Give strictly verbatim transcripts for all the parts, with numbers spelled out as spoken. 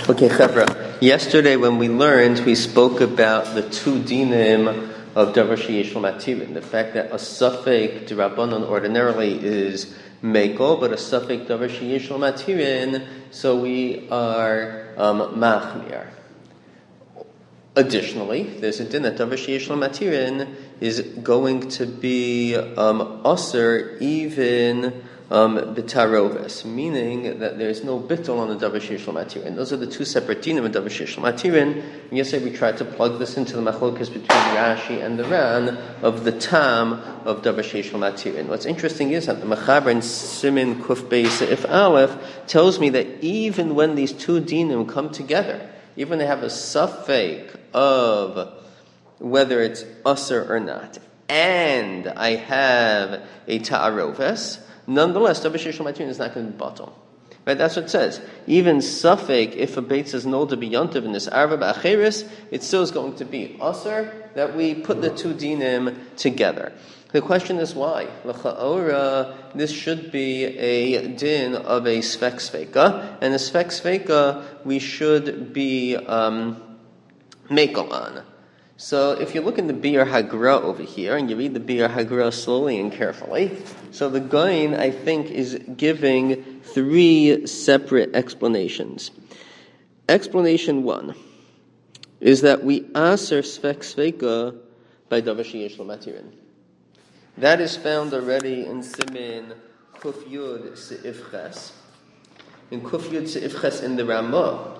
Okay, Chevra. Yesterday when we learned, we spoke about the two dinim of davar sheyesh lo matirin. The fact that a safek d'Rabbanan ordinarily is mekel, but a safek davar sheyesh lo matirin, so we are um, machmir. Additionally, there's a din that davar sheyesh lo matirin is going to be um, aser even Um, bitaroves, meaning that there's no bittul on the davar sheyesh lo matirin. Those are the two separate dinim of davar sheyesh lo matirin. And yesterday we tried to plug this into the machlokas between Rashi and the Ran of the tam of davar sheyesh lo matirin. What's interesting is that the Mechaber in Simin Kuf Beis If Aleph tells me that even when these two dinim come together, even when they have a suffix of whether it's usher or not, and I have a ta'aroves, nonetheless, davar sheyesh lo matirin is not going to be batal. Right? That's what it says. Even suffix, if a beit says no to be yontiv in this arva ba'acheris, it still is going to be asr, that we put the two dinim together. The question is why? L'cha'ora, this should be a din of a sfek sveka, and a sfek sveka we should be um, mekel on. So if you look in the Biur Hagra over here, and you read the Biur Hagra slowly and carefully, so the Gaon, I think, is giving three separate explanations. Explanation one is that we aser sfek sveka by davar sheyesh lo matirin. That is found already in Simin Kuf Yud Se'if Ches. In Kuf Yud Se'if Ches in the Ramah,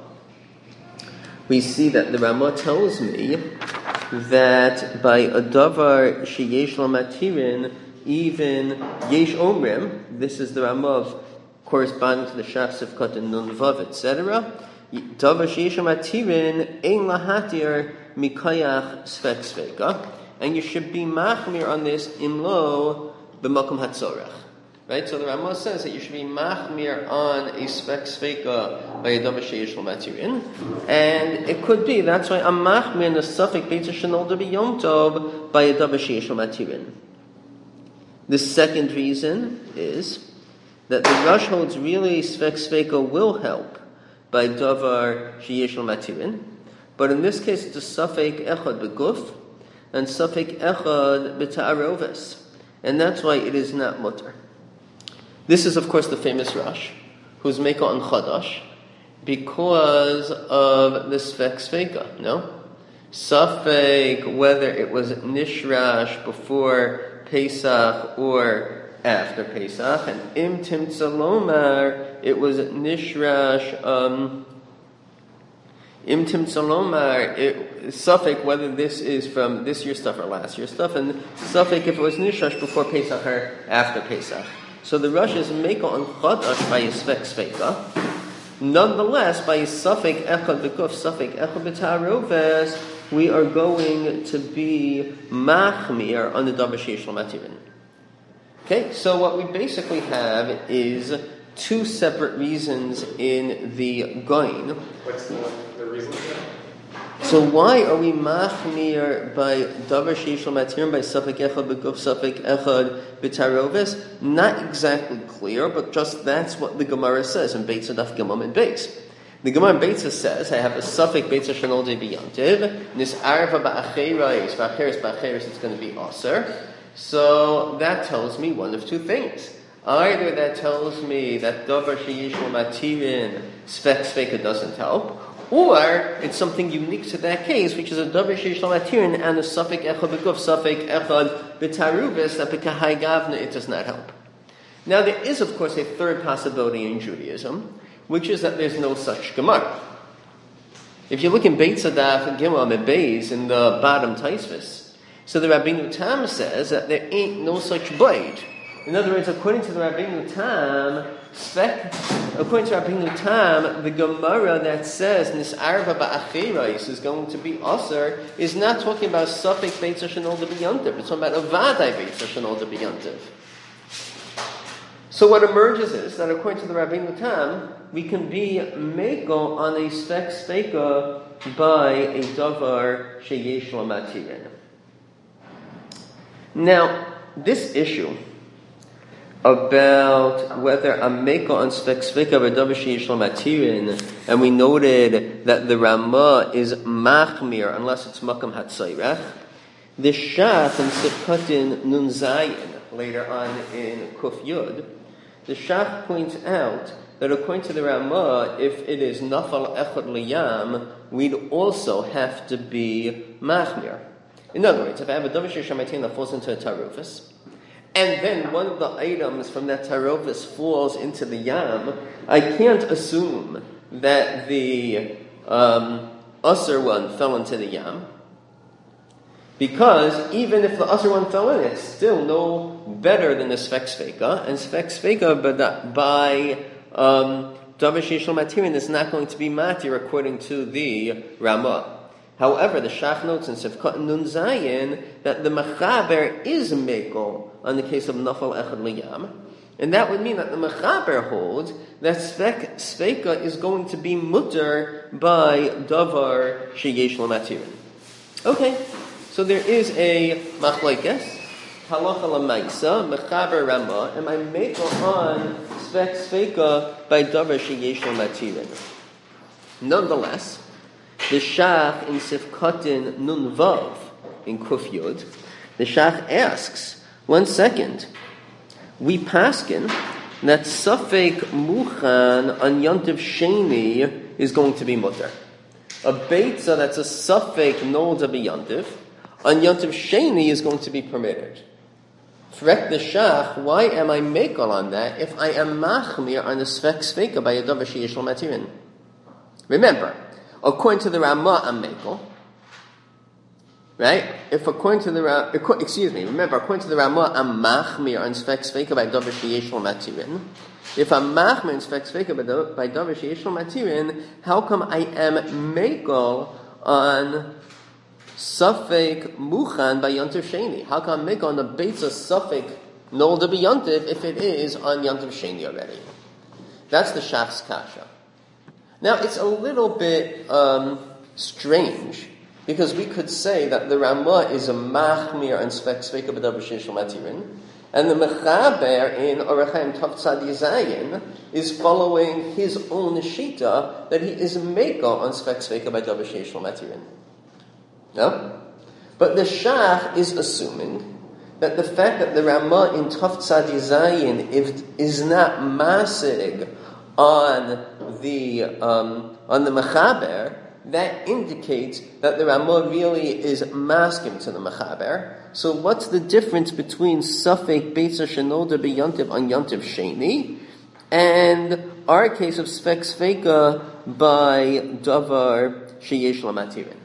we see that the Ramah tells me that by a davar sheyesh lo matirin, even yesh omrim, this is the Ramah corresponding to the Shach Sifkat and Nun Vav, et cetera. Davar sheyesh lo matirin ein lahatir mikayach sfek sveka, and you should be machmir on this imlo b'makom hatzorech. Right, so the Ramah says that you should be machmir on a sfek sveka by a davar sheyesh lo matirin, and it could be that's why I'm machmir in a suffix beit shenol to be yom tov by a davar sheyesh lo matirin. The second reason is that the Rosh holds really sfek sveka will help by davar sheyesh lo matirin, but in this case it's a suffix echad beguf and suffix echad b'ta'aroves, and that's why it is not mutter. This is, of course, the famous Rosh, who's Mekel on Chadash, because of the Sfek Sveka, no? Safek, whether it was Nishrash before Pesach or after Pesach, and Im Timtza Lomar, it was Nishrash, um, Im Timtza Lomar, Safek, whether this is from this year's stuff or last year's stuff, and Safek, if it was Nishrash before Pesach or after Pesach. So the Rosh is mekel on Chadash by a sfek sveka. Nonetheless, by a suffix echad b'kuf, suffix echad b'ta'aroves, we are going to be machmir on the davar sheyesh lo matirin. Okay, so what we basically have is two separate reasons in the Gaon. What's the, the reason for that? So why are we machmir by davar sheyesh lo matirin by suffix echad b'kuf, suffix echad b'ta'aroves? Not exactly clear, but just that's what the Gemara says in Beitza Daf Gimel and Beis. The Gemara in Beitza says, I have a suffix Beitza shenol de biyantiv, nis arva ba'acheres, ba'acheres ba'acheres, it's going to be aser. So that tells me one of two things. Either that tells me that davar sheyesh lo matirin sfek sveka doesn't help, or it's something unique to that case, which is a davar sheyesh lo matirin and a suffix echad b'kuf, suffix echad b'ta'aroves, that b'kahai gavna it does not help. Now there is, of course, a third possibility in Judaism, which is that there's no such Gemara. If you look in Beit Sadaf and Gimel and Beis in the bottom Taisvis, so the Rabbeinu Tam says that there ain't no such bite. In other words, according to the Rabbeinu Tam, according to Rabbeinu Tam, the Gemara that says Nis'arva ba'acherais is going to be Aser is not talking about suffix Beitza shenol de biyantiv. It's talking about Avadai Beitza shenol de biyantiv. So what emerges is that according to the Rabbeinu Tam, we can be mekel on a sfek sveka by a davar sheyesh lo matirin. Now, this issue about whether a meko on spek sveka b'davar sheyesh lo matirin, and we noted that the Ramah is machmir unless it's makam hatzayrech. The Shach in Sifkatin Nun Zayin, later on in Kuf Yud, the Shach points out that according to the Ramah, if it is nafal echad liyam, we'd also have to be machmir. In other words, if I have a davar sheyesh lo matirin that falls into a tarufis, and then one of the items from that tarofis falls into the yam, I can't assume that the um, usher one fell into the yam, because even if the usher one fell in, it's still no better than the svek sveka, and svek sveka by um, davar sheyesh lo matirin is not going to be matir according to the Ramah. However, the Shach notes in Sifkat Nun Zayin that the Mechaber is Meko on the case of Nafal Echad Liyam, and that would mean that the Mechaber holds that Svek Sveka is going to be mutter by Davar Sheyesh Lo Matirin. Okay, so there is a Machlokes, Halacha L'Maisa, Mechaber Ramah, and I Meko on Svek Sveka by Davar Sheyesh Lo Matirin. Nonetheless, the Shach in Sifkatin Nun Vav in Kuf Yud, the Shach asks, one second, we paskin that Safek Muchan on Yontiv Sheni is going to be mutter. A Beitza that's a Safek Nolda B'Yontiv on Yontiv Sheni is going to be permitted. Frek the Shach, why am I Mekal on that if I am Machmir on the Svek Sveka by a Davar Sheyesh Lo Matirin? Remember, according to the Ramah, I'm Mekel. Right? If according to the Ramah, excuse me, remember, according to the Ramah, I'm Machmir on Svek Sveka by Davar Sheyesh Lo Matirin. If I'm Machmir on Svek Sveka by Davar Sheyesh Lo Matirin, how come I am Mekel on Safek Muchan by Yontiv Sheni? How come I'm Mekel on the base of Safek Nolda B'Yontiv if it is on Yontiv Sheni already? That's the Shach's Kasha. Now, it's a little bit um, strange, because we could say that the Ramah is a machmir and svek sveka b'davar sheyesh lo matirin, and the mechaber in Orach Chaim Tav Tzad Zayin is following his own shita that he is meko on svek sveka b'davar sheyesh lo matirin. No? But the Shach is assuming that the fact that the Ramah in Tav Tzad Zayin is not masig on the um, on the Mechaber, that indicates that the Ramah really is masking to the Mechaber. So what's the difference between Safek Beitza Shenolda B'Yontiv on Yontiv Sheni and our case of Svek Sveka by Davar Sheyesh Lo Matirin?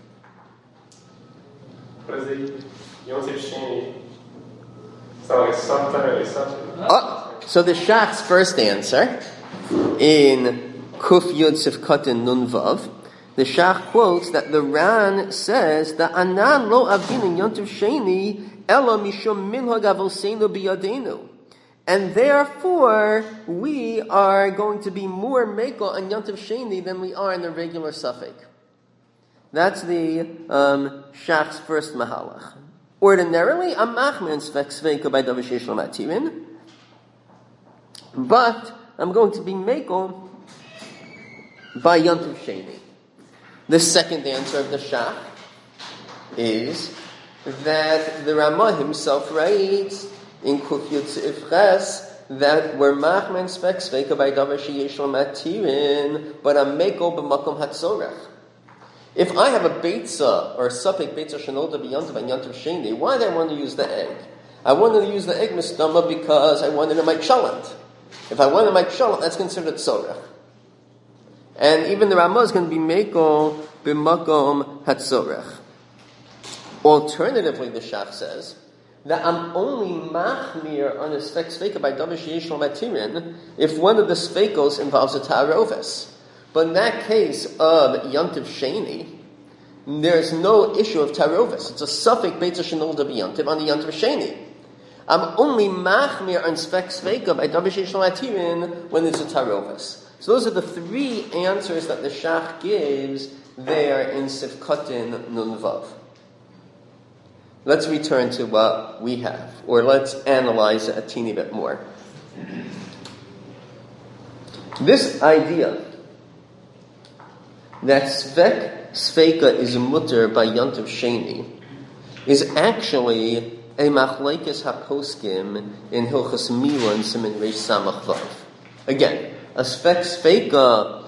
What is it? Yontiv Sheni? Sound like sometime or something? Oh, so the Shach's first answer in Kuf Yud Sifkatin Nun Vav, the Shach quotes that the Ran says that Anan lo avin in Yontiv Sheni ela mishum minhag avoseinu biyadenu, and therefore we are going to be more meko on Yontiv Sheni than we are in the regular Safek. That's the um, Shach's first mahalach. Ordinarily, I'm machmir and svek sveka by davar sheyesh lo matirin, but I'm going to be meko by Yontiv Sheni. The second answer of the Shach is that the Ramah himself writes in Kuf Yud Seif Ches that we're machmir and svek sveka by davar sheyesh lo matirin, but I'm meko b'makom hatzorech. If I have a beitza or a safek beitza shenolda b'yontiv and Yontiv Sheni, why do I want to use the egg? I wanted to use the egg mistama because I wanted to make shalant. If I want to make shalant, that's considered tzorech. And even the Ramah is going to be meko b'makom hatzorech. Alternatively, the Shach says that I'm only machmir on a svek sveka by davar sheyesh lo matirin if one of the svekos involves a ta'aroves. But in that case of Yontiv Sheni, there's no issue of ta'aroves. It's a safek beitza shenolda b'yontiv on the Yontiv Sheni. I'm only machmir on svek sveka by davar sheyesh lo matirin when there's a ta'aroves. So those are the three answers that the Shach gives there in Sifkatin Nun Vav. Let's return to what we have, or let's analyze it a teeny bit more. This idea that Svek Sveika is mutter by Yontiv Sheni is actually a machlekes haposkim in Hilchas Mila and Siman Reish Samach Vav. Again, a Svek Sveika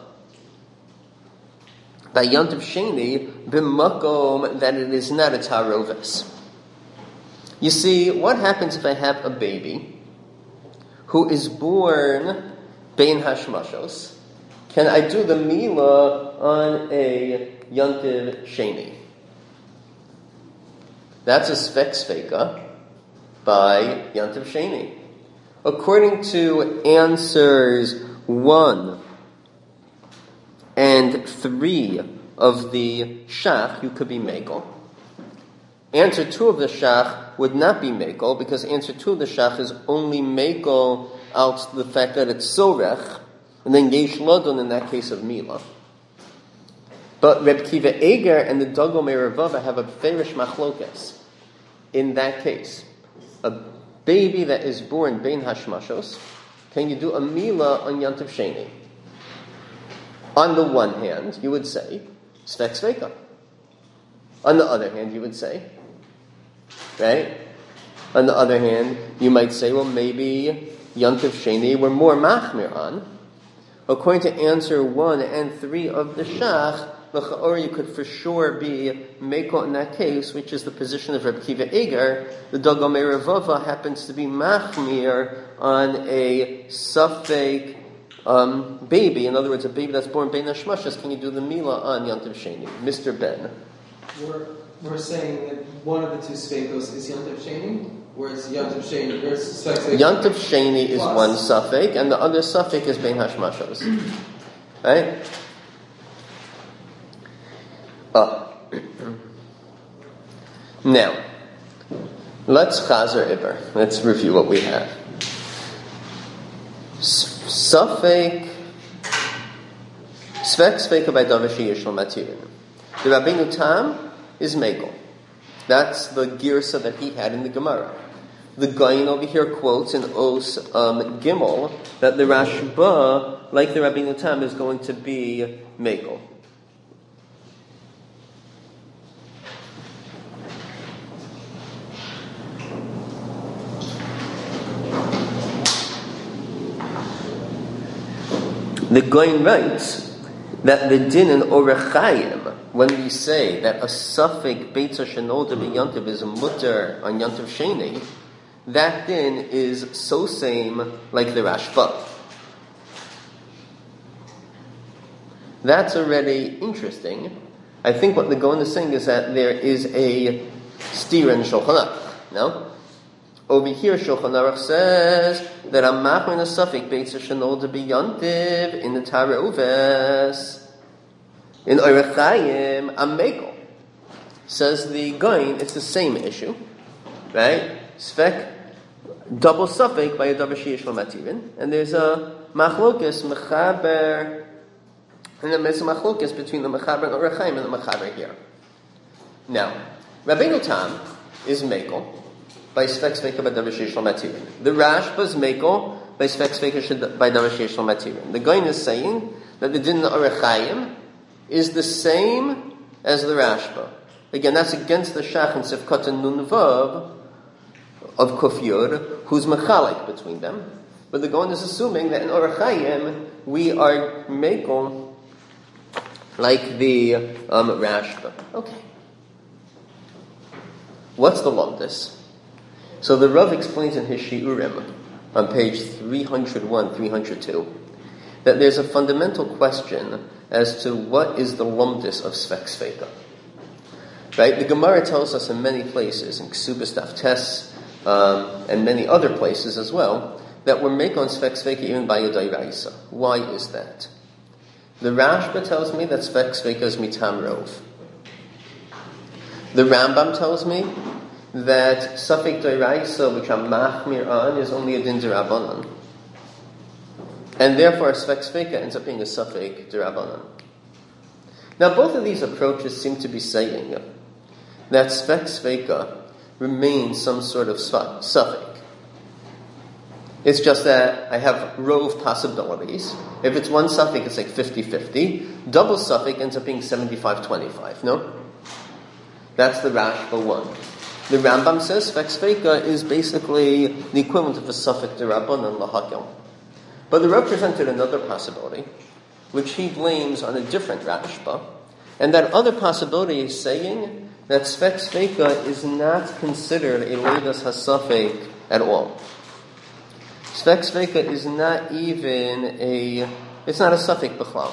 by Yontiv Sheni b'makom that it is not a taroves. You see, what happens if I have a baby who is born bein hashmashos? Can I do the Mila on a Yontiv Sheni? That's a Svek Sveika by Yontiv Sheni. According to answers one and three of the Shach, you could be Mekel. Answer two of the Shach would not be Mekel, because answer two of the Shach is only Mekel out the fact that it's Sorech, and then Yesh Ladon in that case of Mila. But Reb Kiva Eger and the Dagomei Ravava have a Ferish Machlokes. In that case, a baby that is born Bein Hashmashos, can you do a Mila on Yontiv Sheni? On the one hand, you would say, Svek Sveika. On the other hand, you would say, right? On the other hand, you might say, well, maybe Yontiv Sheni we're more machmir on. According to answer one and three of the Shach, or you could for sure be Mekel in that case, which is the position of Reb Kiva Eger. The Dagomei Ravava happens to be machmir on a Safek um, baby. In other words, a baby that's born Bein Hashmashos. Can you do the Mila on Yontiv Sheni? Mister Ben. We're, we're saying that one of the two Sveikos is Yontiv Sheni? Whereas Yontiv Sheni, there's Svek Sveika. Yontiv Sheni is one Safek, and the other Safek is Bein Hashmashos. Right? Uh, now, let's Chazer Iber. Let's review what we have. Safek, Svek Sveika by Davashi Yishlo Matirin. The Rabbeinu Tam is Mekel. That's the girsa that he had in the Gemara. The Gaon over here quotes in Os um, Gimel that the Rashba, like the Rabbeinu Tam, is going to be Mekel. The Gaon writes that the din in Orech Chaim, when we say that a Safek Beitza Shenolda B'Yontiv is a mutter on Yontiv Sheni, that din is so same like the Rashba. That's already interesting. I think what the Gaon is saying is that there is a steer in Shulchan Aruch. No? Over here, Shulchan Aruch says that I'm machmir a Safek Beitza Shenolda B'Yontiv in the Taroves. In Orech Chaim, I'm Mekel. Says the Gaon, it's the same issue, right? Svek, double Safek by a Davashi Yishlo Matirin, and there's a machlokes mechaber, and then there's a machlokes between the mechaber and Orech Chaim and the mechaber here. Now, Rabbeinu Tam is Mekel by Svek Sveika by Davashi Yishlo Matirin. The Rashba is Mekel by Svek Sveika by Davashi Yishlo Matirin. The Gaon is saying that the din of Orech Chaim is the same as the Rashba. Again, that's against the Shach and Sifkat and Nun Vav of Kufyur, who's mechalik between them. But the Gaon is assuming that in Orech Chaim we are Mekel like the um, Rashba. Okay. What's the Lomdus? So the Rav explains in his Shiurim on page three oh one, three oh two that there's a fundamental question as to what is the Lomdus of Svek Sveika. Right? The Gemara tells us in many places, in Ksubas Daf Tes, um, and many other places as well, that we're make on Svek Sveika even by Yodai Raisa. Why is that? The Rashba tells me that Svek Sveika is Mitam Rov. The Rambam tells me that Safek Doiraisa, which I'm machmir on, is only a din d'Rabbanan. And therefore, Svek Sveika ends up being a Safek d'Rabbanan. Now, both of these approaches seem to be saying that Svek Sveika remains some sort of Safek. It's just that I have rove possibilities. If it's one suffix, it's like fifty-fifty. Double suffix ends up being seventy-five twenty-five, no? That's the Rashba one. The Rambam says Sfek Sveika is basically the equivalent of a suffix d'Rabbanan lahakel. But the Rav presented another possibility, which he blames on a different Rashba, and that other possibility is saying that Sfek Sveika is not considered a Leidas HaSafek at all. Sfek Sveika is not even a, it's not a Safek B'chlal.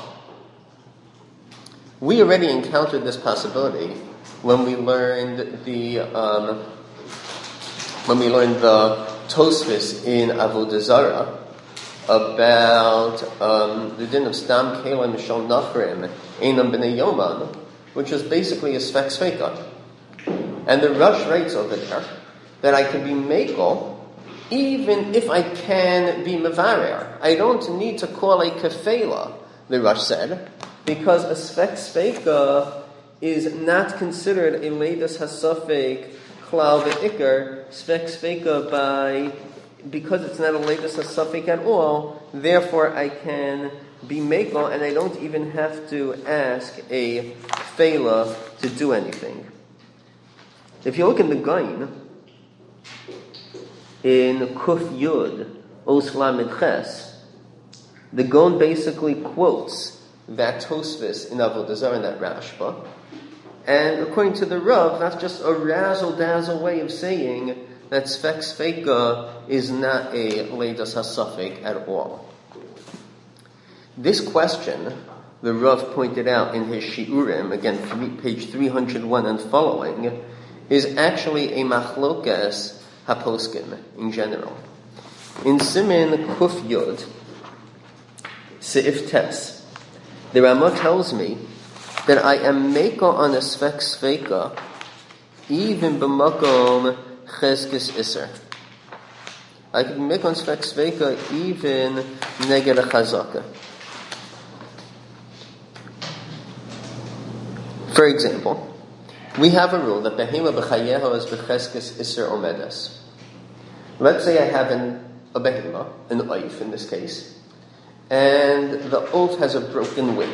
We already encountered this possibility when we learned the, um, when we learned the Tosfos in Avodah Zarah about um, the din of Stam Kalim Shal Nachrim Einam B'nei Yoman, which is basically a Sfek Sveika. And the Rush writes over there that I can be Mekel even if I can be Mevarer. I don't need to call a Kefela, the Rush said, because a Sfek Sveika is not considered a Leidas HaSafek Klal V'Ikar, Sfek Sveika by, because it's not a Leidas HaSafek at all, therefore I can be Mekel and I don't even have to ask a Kefela to do anything. If you look in the Gain, in Kuf Yud, Os Lamed Ches, the Gaon basically quotes that Tosfos in Avodah Zarah and that Rashba, and according to the Rav, that's just a razzle-dazzle way of saying that Sfek Sveika is not a Leidas HaSafek at all. This question, the Rav pointed out in his Shiurim, again, three, page three hundred one and following, is actually a machlokas haposkim in general. In Simin Kuf Yud, Seif Tes, the Ramah tells me that I am meko on a Sfek Sveika even b'makom cheskes iser. I can make on Sfek Sveika even neged a chazaka. For example, we have a rule that behema b'chayeho is b'cheskes iser omedes. Let's say I have an, a behema, an oif in this case, and the oaf has a broken wing.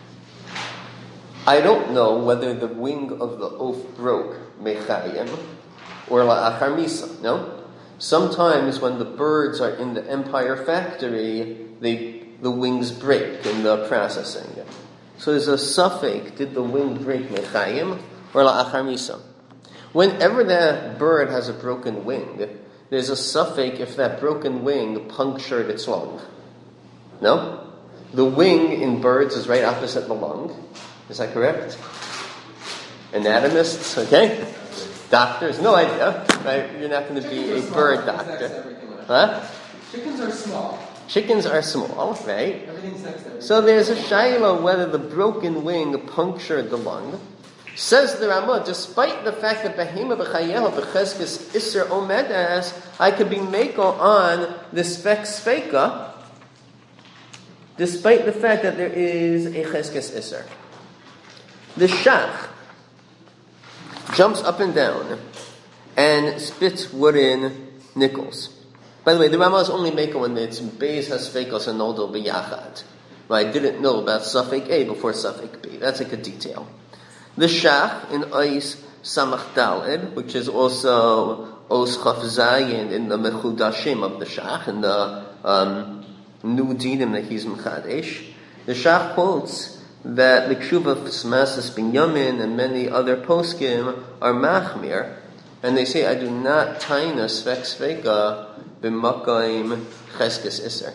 I don't know whether the wing of the oaf broke mechayim or la'achar misa. No? Sometimes when the birds are in the Empire factory, they, the wings break in the processing. So there's a suffix, did the wing break mechayim or la'achar misa? Whenever that bird has a broken wing, there's a suffix if that broken wing punctured its lung. No? The wing in birds is right opposite the lung. Is that correct? Anatomists, okay? Doctors, no idea. Right? You're not going to be a bird doctor. Huh? Chickens are small. Chickens are small, right? Everything's next to everything. So there's a shayla whether the broken wing punctured the lung. Says the Ramah, despite the fact that behema b'chayeho b'cheskes iser omedas, I could be meko on the Sfek Sveika, despite the fact that there is a cheskes iser. The shach jumps up and down and spits wooden nickels. By the way, the Ramah is only meko when it's beis hasfekos and nodal b'yachad. I didn't know about suffix A before suffix B. That's like a detail. The shach in Ois Samach Daled, which is also Os Chaf Zayin in the Mechudashim of the shach, in the um, new dinim that he's Mechadesh. The shach quotes that the Kshuva of Smasas Binyamin and many other poskim are machmir, and they say, I do not taina Sfek Sveika b'makayim cheskes iser.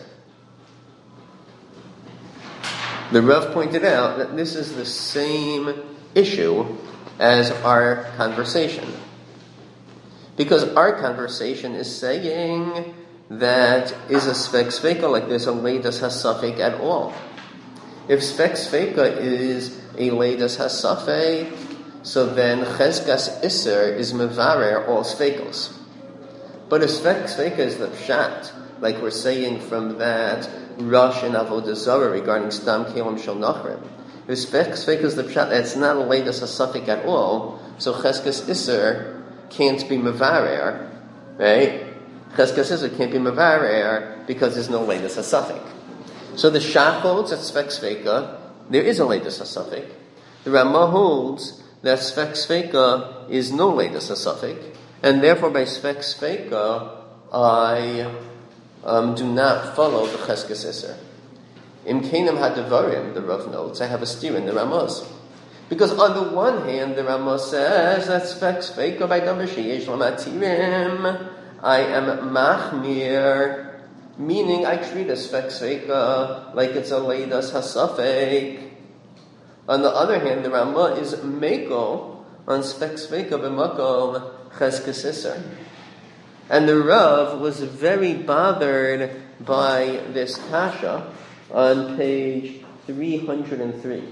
The Rav pointed out that this is the same issue as our conversation. Because our conversation is saying that is a Sfek Sveika like this a Leidas HaSafek at all. If Sfek Sveika is a Leidas HaSafek, so then Cheskas Iser is Mevarer all Sveikos. But if Sfek Sveika is the Pshat, like we're saying from that Rush in Avodah Zarah regarding Stam Kelim Shel Nachrim, if Sfek Sveika is the Pshat, that's not a Leidas HaSafek at all, so Cheskas Iser can't be Mevarer, right? Cheskes Isser can't be Mavarer because there's no Leidas HaSafek. So the Shach holds that Sfek Sveika, there is a Leidas HaSafek. The Ramah holds that Sfek Sveika is no Leidas HaSafek, and therefore by Sfek Sveika, I um, do not follow the Cheskes Isser. Im Kenim HaDevarim, the Rav notes, I have a steer in the Ramahs. Because on the one hand, the Ramah says that Sfek Sveika by Davar Sheyesh Lo Matirim, I am Machmir, meaning I treat a Sfek Sveika like it's a Leidas HaSafek. On the other hand, the Ramah is Meko on Sfek Sveika b'makom Cheskes Isser. And the Rav was very bothered by this kasha on page three hundred three.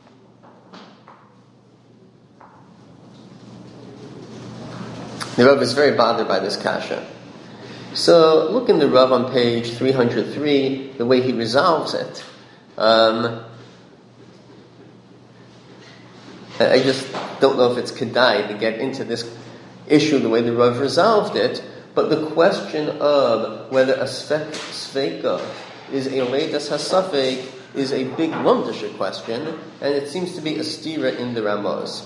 The Rav is very bothered by this kasha. So look in the Rav on page three hundred three, the way he resolves it. Um, I just don't know if it's kedai to get into this issue the way the Rav resolved it, but the question of whether a Sfek Sveika is a Leidas HaSafek is a big lumdisha question, and it seems to be a stira in the Ramahs.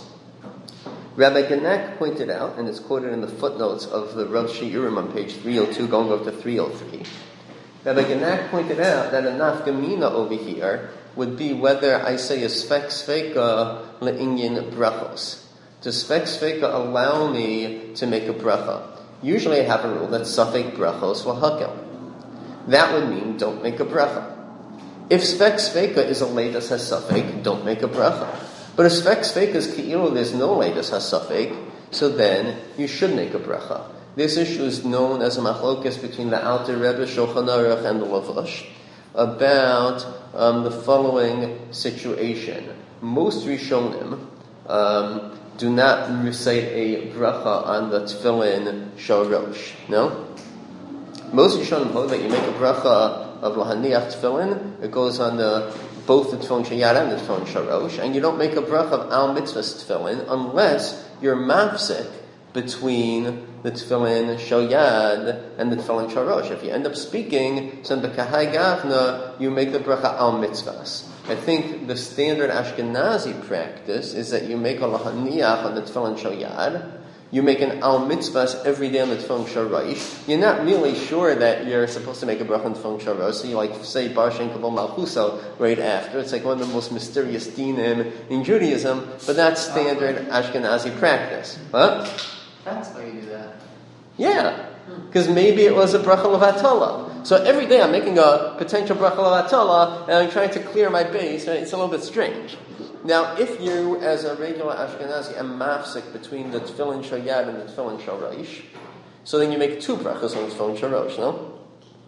Rabbi Genek pointed out, and it's quoted in the footnotes of the Rav Shiurim on page three oh two going up to three oh three, Rabbi Genek pointed out that a nafgamina over here would be whether I say a Sfek Sveika le'inyin brachos. Does Sfek Sveika allow me to make a bracha? Usually I have a rule that Safek brachos l'hakel. That would mean don't make a bracha. If Sfek Sveika is a Leidas HaSafek, don't make a bracha. But if Sfek Sveika is Ki'ilu, there's no Leidas HaSafek, so then you should make a bracha. This issue is known as a machlokes between the Alter Rebbe, Shulchan Aruch, and the Lavash about um, the following situation. Most Rishonim um, do not recite a bracha on the tefillin shorosh. No? Most Rishonim hold that you make a bracha of lahaniach tefillin, it goes on the, both the tefillin shayad and the tefillin shorosh, and you don't make a bracha of al mitzvahs tefillin unless you're mafsik between the tefillin shoyad and the tefillin shorosh. If you end up speaking, so the kahai gavna, you make the bracha al mitzvahs. I think the standard Ashkenazi practice is that you make a lahaniach on the tefillin shoyad, you make an al mitzvahs every day on the tefillin shorosh. You're not really sure that you're supposed to make a bracha on the tefillin shorosh, so you like say bar shen kavol malchuso right after. It's like one of the most mysterious dinim in Judaism, but that's standard Ashkenazi practice. What? That's why you do that. Yeah, because maybe it was a bracha levatala. So every day I'm making a potential bracha levatala, and I'm trying to clear my base. Right? It's a little bit strange. Now, if you, as a regular Ashkenazi, are mafsik between the tefillin shoyad and the tefillin shorosh, so then you make two brachas on the tefillin shorosh, no?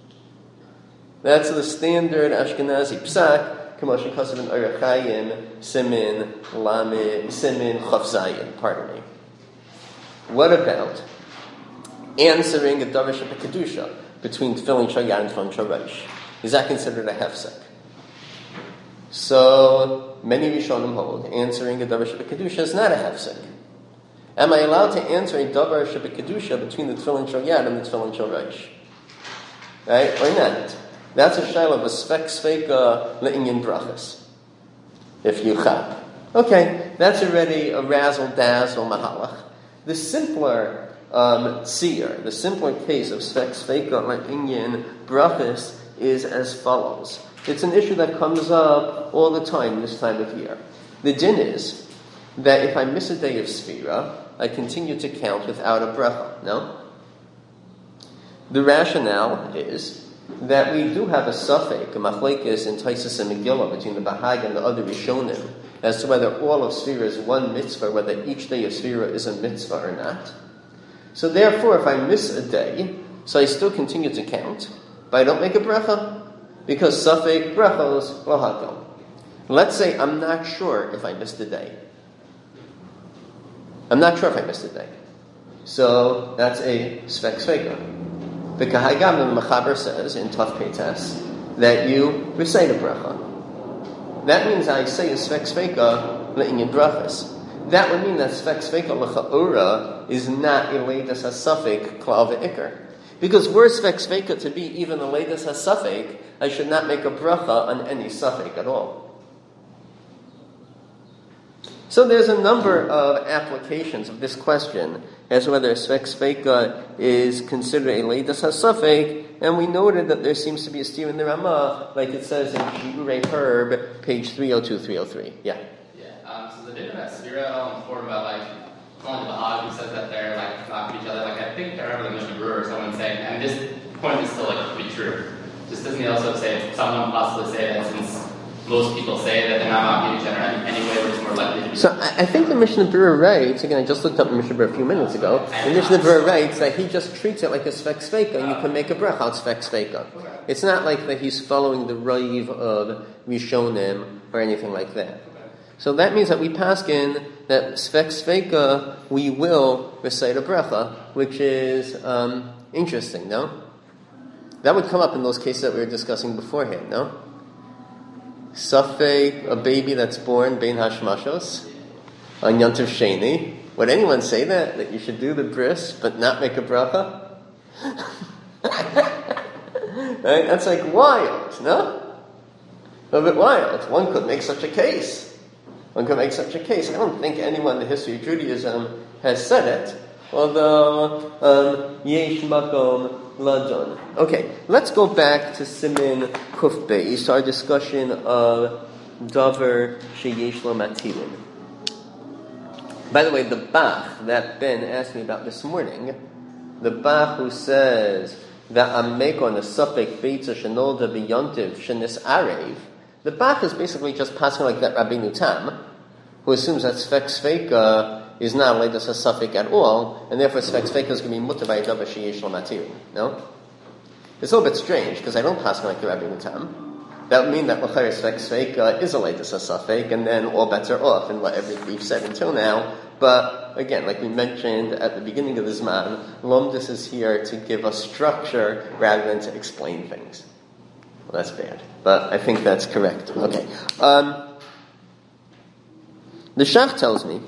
That's the standard Ashkenazi psak. Kamoshin Kosev in Orach Chaim, Simin, Lamed, Simin, Chav Zayin, pardon me. What about answering a davar shebekadusha between tefillin shoyad and tefillin shorosh? Is that considered a hefsek? So many Rishonim hold answering a davar shebekadusha is not a hefsek. Am I allowed to answer a davar shebekadusha between the tefillin shoyad and the tefillin shorosh? Right or not? That's a shayla of a Sfek Sveika le'inyin brachas. If you chab, okay, that's already a razzle dazzle mahalach. The simpler um, seer, the simpler case of Sfek Sveika le'inyin brachas is as follows. It's an issue that comes up all the time this time of year. The din is that if I miss a day of Sfira, I continue to count without a bracha. No? The rationale is that we do have a suffix, a machlekes in Taisus and Megillah between the Bahag and the other Rishonim as to whether all of Sfira is one mitzvah, whether each day of Sfira is a mitzvah or not. So therefore, if I miss a day, so I still continue to count, but I don't make a bracha, because Safek brachos lo hakel. Let's say I'm not sure if I missed a day. I'm not sure if I missed a day. So that's a Sfek Sveika. The Kahai Gavna, the Mechaber says in Taf Peites that you recite a bracha. That means I say a Sfek Sveika le'inyin brachas. That would mean that Sfek Sveika l'cha'ora is not a Leidas HaSafek klal ve'ikr. Because were Svek Sveika to be even a Leidas HaSafek, I should not make a bracha on any Safek at all. So there's a number of applications of this question as to whether Svek Sveika is considered a Leidas HaSafek, and we noted that there seems to be a steer in the Ramah, like it says in Shiurei Herb, page three oh two, three oh three. Yeah? Yeah, um, so the din about Sphira at all important about, like, only the Bahag who says that they're, like, not each other. Like, I think they're ever the Mishnah Brewer or someone saying, and this point is still, like, pretty true. Just doesn't he also say, someone possibly say that since most people say that they're not mocking each other anyway, which is more likely to be. So I, I think the Mishnah Berurah writes, again, I just looked up the Mishnah Berurah a few minutes ago, the Mishnah Berurah writes that he just treats it like a Svek Sveika, and you can make a bracha on Svek Sveika. It's not like that he's following the Raiv of Rishonim or anything like that. So that means that we paskin that Svek Sveika, we will recite a bracha, which is um, interesting, no? That would come up in those cases that we were discussing beforehand, no? Safek, a baby that's born, Bein Hashmashos, on Yontiv Sheni. Would anyone say that? That you should do the bris, but not make a bracha? Right? That's like wild, no? A bit wild. One could make such a case. One could make such a case. I don't think anyone in the history of Judaism has said it, although, um, Yesh Makom Ladon. Okay, let's go back to Simin Kuf Beis, our discussion of Davar Sheyesh Lo Matilin. By the way, the Bach that Ben asked me about this morning, the Bach who says that Amekon a Safek Beitza Shenolda B'Yontiv Shenis Arev, the Bach is basically just passing like that Rabbeinu Tam, who assumes that Svek Sveika is not a Leidas HaSafek at all, and therefore Svek Sveika is going to be mutter by a Davar Sheyesh Lo Matilin. No? It's a little bit strange, because I don't pass like the Rabbeinu Tam. That would mean that L'chayr Svek Sveika is a Leidas HaSafek, and then all bets are off in whatever we've said until now. But again, like we mentioned at the beginning of the Zman, Lomdus is here to give us structure rather than to explain things. Well, that's bad, but I think that's correct. Okay. Um, the Shach tells me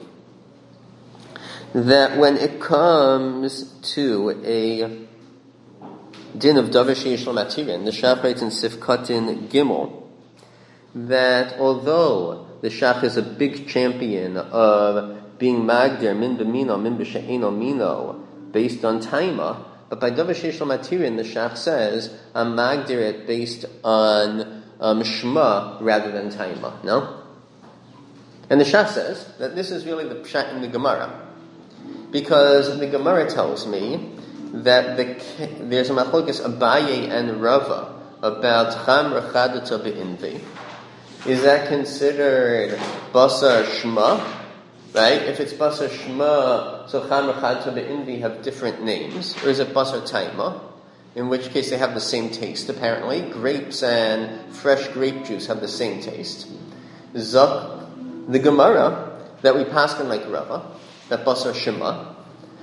that when it comes to a din of Davar Sheyesh Lo Matilin, the Shach writes in Sifkatin Gimel that although the Shach is a big champion of being Magdir Min B'Mino, Min B'She'eno Mino, based on Taima, but by Davar Sheyesh Lo Matilin, the Shach says, I'm Magdir it based on um, Shema rather than Taima. No? And the Shach says that this is really the Pshat in the Gemara. Because the Gemara tells me that the, there's a machlokes Abaye and Rava about Cham Rechadata Be'invi. Is that considered Basar Shema? Right? If it's Basar Shema, so Cham Rechadata Be'invi have different names. Or is it Basar Taima? In which case they have the same taste, apparently. Grapes and fresh grape juice have the same taste. Zak, the Gemara that we pass on like Rava, that Basar Shema.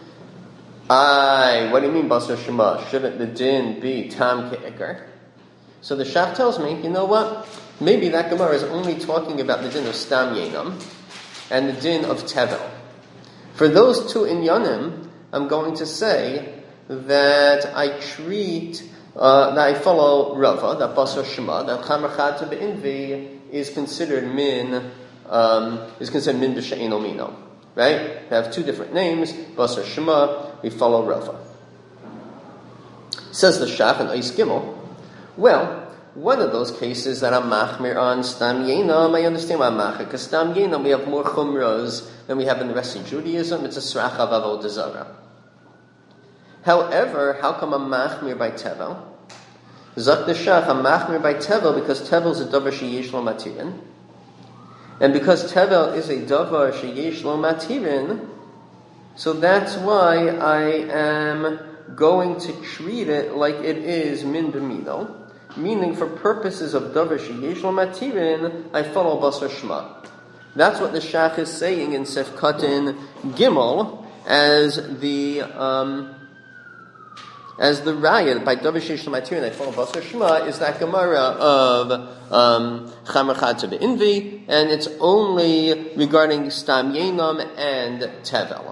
Aye, what do you mean Basar Shema? Shouldn't the din be Tam Ke'ikar? So the Shach tells me, you know what? Maybe that Gemara is only talking about the din of Stam Yenam and the din of Tevel. For those two inyanim, I'm going to say that I treat, uh, that I follow Rava, that Basar Shema, that Cham Rechadata Be'invi is considered min, um, is considered min b'she'eno mino. Right? They have two different names, Basar Shema, we follow Rava. Says the Shach in Eis Gimel, well, one of those cases that I'm machmir on Stam Yenam, I understand why I'm machmir, because Stam Yenam we have more chumras than we have in the rest of Judaism, it's a srach of avodah zarah. However, how come I'm machmir by Tevel? Zak the Shach, I'm machmir by Tevel because Tevel is a davar sheyesh lo matilin. And because Tevel is a davar sheyesh lo matilin, so that's why I am going to treat it like it is min b'mino, meaning for purposes of davar sheyesh lo matilin, I follow Basar Shema. That's what the Shach is saying in Sefkatin Gimel as the um, as the raya by davar sheyesh lo matilin I follow Basar Shema is that Gemara of um, Cham Rechadata Be'invi, and it's only regarding Stam Yenam and Tevel.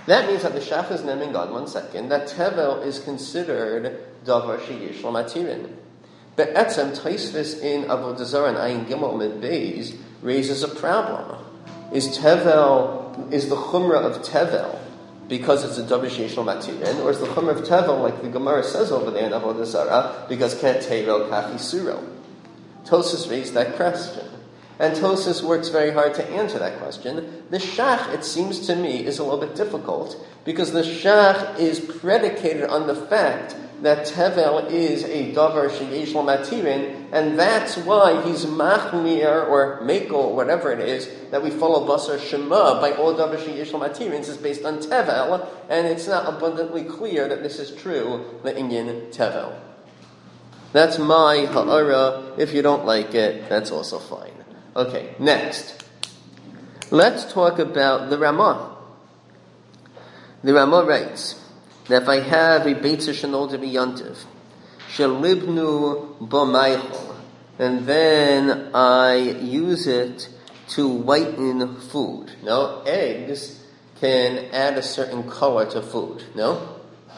That means that the shach is naming God, one second, that tevel is considered davar sheyesh lo matirin. But etzem Taisvis in Avodah Zarah and Ayin Gimel Mid Beis raises a problem. Is tevel, is the chumrah of tevel because it's a davar sheyesh lo matirin, or is the chumrah of tevel, like the Gemara says over there in Avodah Zarah, because ket tevel kach isuro? Tosas raised that question. And Tosas works very hard to answer that question. The shach, it seems to me, is a little bit difficult because the shach is predicated on the fact that tevel is a davar sheyesh lo matirin, and that's why he's machmir or mekel, whatever it is, that we follow basar shema by all davar sheyesh lo matirins is based on tevel, and it's not abundantly clear that this is true le'inyan tevel. That's my ha'ara. If you don't like it, that's also fine. Okay, next. Let's talk about the Ramah. The Ramah writes that if I have a Beitza Shenolda B'Yantiv, Shelibnu B'Maichol, and then I use it to whiten food. No, eggs can add a certain color to food. No?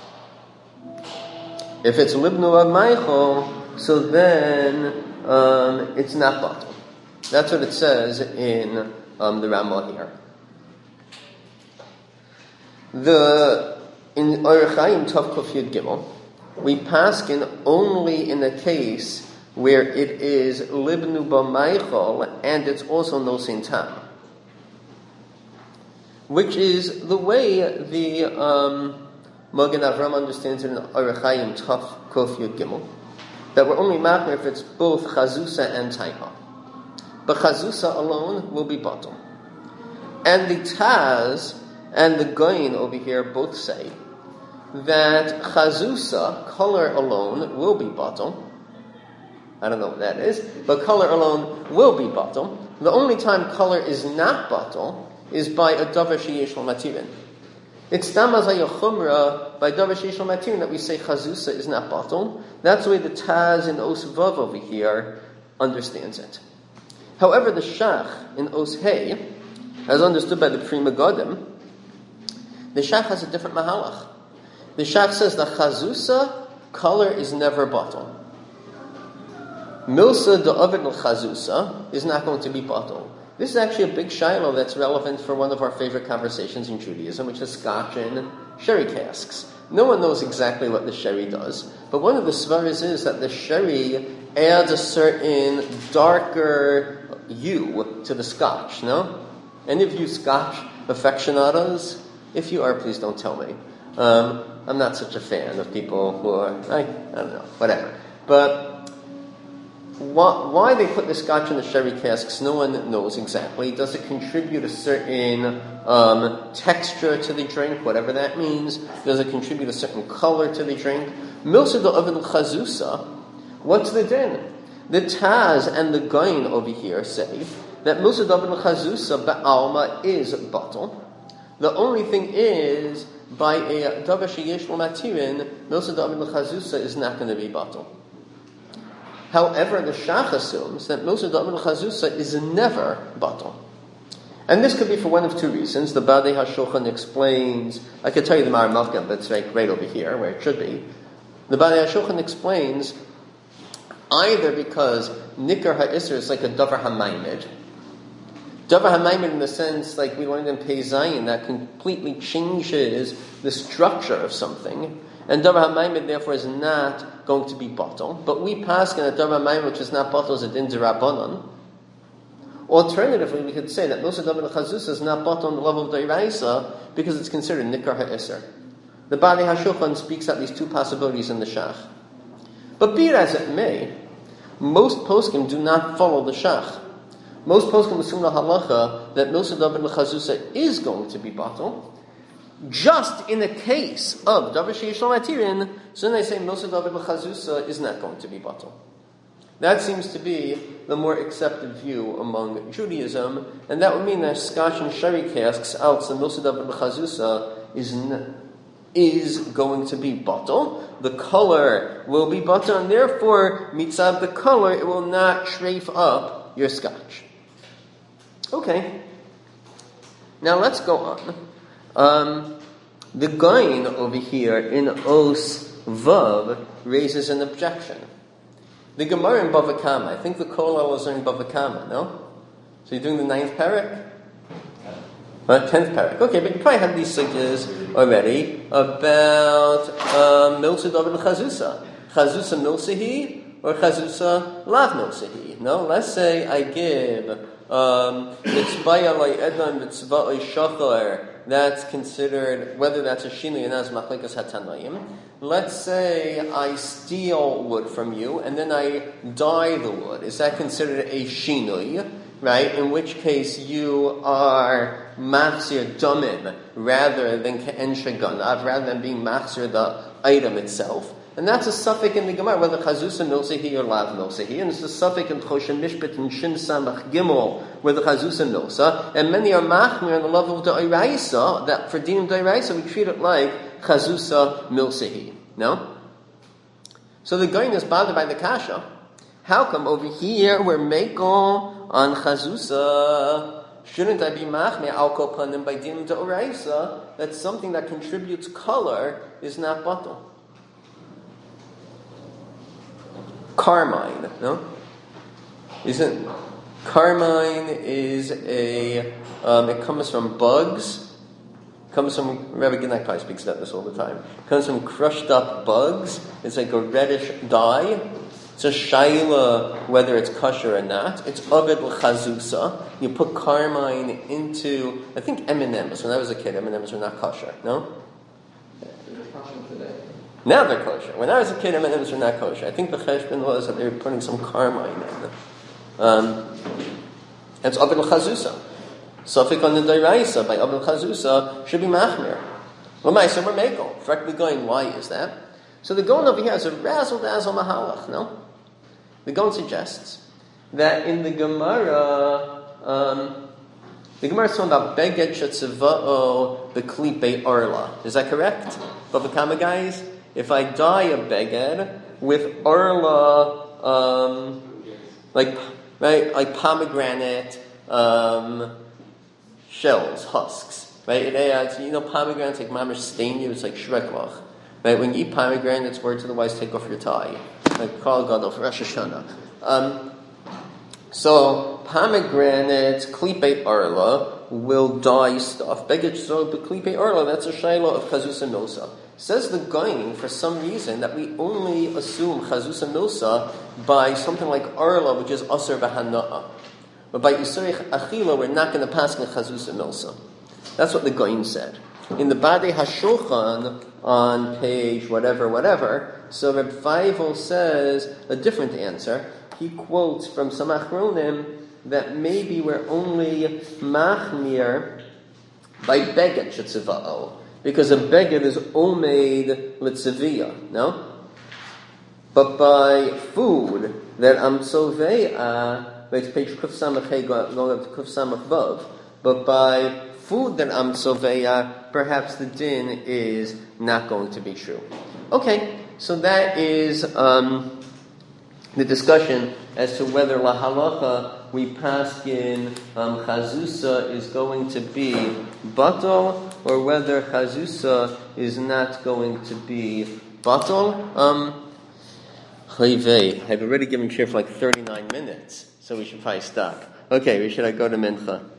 If it's Libnu B'Maichol, so then um, it's not bottle. That's what it says in um, the Ramah here. The in Orach Chaim Tov Kuf Yud Gimel, we paskin only in the case where it is libnu b'maichol and it's also nosin tam, which is the way the um, Magen Avram understands it in Orach Chaim Tov Kuf Yud Gimel, that we're only makmer if it's both chazusa and taipa. But chazusa alone will be bottom. And the Taz and the Goyin over here both say that chazusa, color alone, will be bottom. I don't know what that is, but color alone will be bottom. The only time color is not bottom is by a davar sheyesh lo matirin. It's damazay chumra by davar sheyesh lo matirin that we say chazusa is not bottom. That's the way the Taz in Os Vav over here understands it. However, the Shach in Os Hey, as understood by the Pri Megadim, the Shach has a different mahalach. The Shach says that chazusa, color is never bottle. Milsa da'avid al-chazusa is not going to be bottle. This is actually a big shiloh that's relevant for one of our favorite conversations in Judaism, which is scotch and sherry casks. No one knows exactly what the sherry does, but one of the svaras is that the sherry adds a certain darker hue to the scotch, no? Any of you scotch aficionados? If you are, please don't tell me. Um, I'm not such a fan of people who are, I, I don't know, whatever. But why, why they put the scotch in the sherry casks, no one knows exactly. Does it contribute a certain um, texture to the drink, whatever that means? Does it contribute a certain color to the drink? Milsa da'avid chazusa, what's the din? The Taz and the Goyin over here say that Milsa da'avid chazusa ba'alma is bottle. The only thing is, by a davar sheyesh lo matirin, milsa da'avid chazusa is not going to be bottle. However, the Shach assumes that milsa da'avid chazusa is never bottle. And this could be for one of two reasons. The Badei HaShulchan explains, I could tell you the Mar Malkam, but it's right, right over here, where it should be. The Badei HaShulchan explains either because Nikar HaIsr is like a davar ha'maimed. Davar ha'maimed in the sense, like we learned in Pei Zayin, that completely changes the structure of something. And davar ha'maimed therefore is not going to be bottle. But we pass in a davar ha'maimed which is not bottle is a din d'Rabbanan. Alternatively, we could say that Milsa da'avid chazusa is not bottle on the level of D'Oraisa because it's considered Nikar HaIsr. The Badei HaShulchan speaks out these two possibilities in the Shach. But be it as it may, most poskim do not follow the Shach. Most poskim assume the halacha that milsa da'avid chazusa is going to be bottle. Just in the case of davar sheyesh lo matirin, so then they say milsa da'avid chazusa is not going to be bottle. That seems to be the more accepted view among Judaism, and that would mean that scotch and sherry casks out the milsa da'avid chazusa is n- is going to be bottle. The color will be bottle, and therefore, mitzvah the color, it will not shrafe up your scotch. Okay. Now let's go on. Um, The Gain over here in Os Vav raises an objection. The Gemara in Bava Kama, I think the Kolal was in Bava Kama, no? So you're doing the ninth parak? Uh, tenth parak. Okay, but you probably have these sugyas already about um, Milsa David Chazusa. Chazusa Milsahi or Chazusa Lav Milsahi. No? Let's say I give um, Mitzvah Lai Edon Mitzvah Shachar. That's considered, whether that's a shinui and as machlekas hatanayim. Let's say I steal wood from you and then I dye the wood. Is that considered a shinui? Right? In which case you are machzir damim rather than ke'en sheganav, rather than being machzir the item itself. And that's a suffix in the Gemara, whether chazusa milsehi or lav milsehi. And it's a suffix in Choshen Mishpat and Shin Samach Gimel, where the chazusa milsa. And many are machmir on the level of the Iraisa, that for dinim d'Iraisa we treat it like chazusa milsehi. No? So the Goyin is bothered by the kasha. How come over here we're mekel on chazusa? Shouldn't I be machmir al kol panim by dinim d'Iraisa that something that contributes color is not batal? Carmine, no? Isn't carmine is a um, it comes from bugs. Comes from Rabbi Gennai Pai speaks about this all the time. It comes from crushed up bugs. It's like a reddish dye. It's a shaila whether it's kosher or not. It's aved l'chazusa. You put carmine into I think M and M's. When I was a kid, M and M's were not kosher. No. Now they're kosher. When I was a kid, M and M's were not kosher. I think the cheshbon was that they were putting some carmine in them. Um, it's Abed Chazusa. Safik on the Dairaisa by Abed Chazusa should be Machmir. L'maisa we're Mekel. Correctly going, why is that? So the Gon over here is a razzle dazzle mahalach, no? The Gon suggests that in the Gemara, um, the Gemara is talking about Beged Shetziva'o B'Klipe Arla. Is that correct? Bava Kama guys? If I dye a beged with arla, um, like right, like pomegranate um, shells, husks, right? It adds, you know, pomegranates like mamash stain you. It's like shreklach, right? When you eat pomegranate, it's word to the wise, take off your tie, like Kol Gadol for Rosh Hashanah. Um, so pomegranate klipe arla will dye stuff. Beged so b'klipe arla. That's a shayla of chazusa milsa. Says the Goyin, for some reason, that we only assume chazusa milsa by something like arla, which is asr b'hana'a. But by Yisrei Achila, we're not going to pass in chazusa milsa. That's what the Goyin said. In the Badei HaShulchan, on page whatever, whatever, so Reb Feivel says a different answer. He quotes from some Achronim that maybe we're only machmir by beged shetziva'o. Because a beged is omeid litziviyah, no? But by food that am tzoveya, it's page kuf samach hey going up to kuf samach vav. But by food that am tzoveya, perhaps the din is not going to be true. Okay, so that is um, the discussion as to whether la halacha we paskin um, chazusa is going to be batal, or whether chazusa is not going to be batal. Um, I've already given share for like thirty-nine minutes, so we should probably stop. Okay, we should I go to mincha.